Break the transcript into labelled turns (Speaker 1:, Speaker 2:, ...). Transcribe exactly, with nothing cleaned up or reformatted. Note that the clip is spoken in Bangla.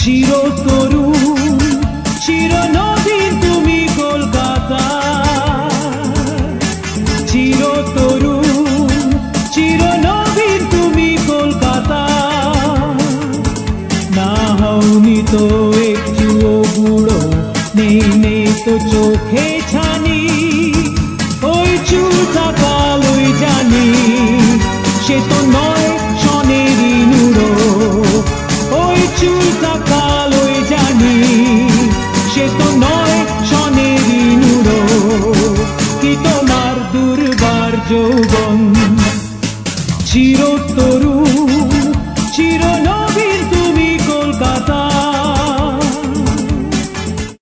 Speaker 1: চিরতরুণ চিরনবীন তুমি কলকাতা, চিরতরুণ চিরনবীন তুমি কলকাতা। না হওনি তো একটুও বুড়ো, নেই নেই তো চোখে ছানি, ওই চুলটা কালোই জানি, সে তো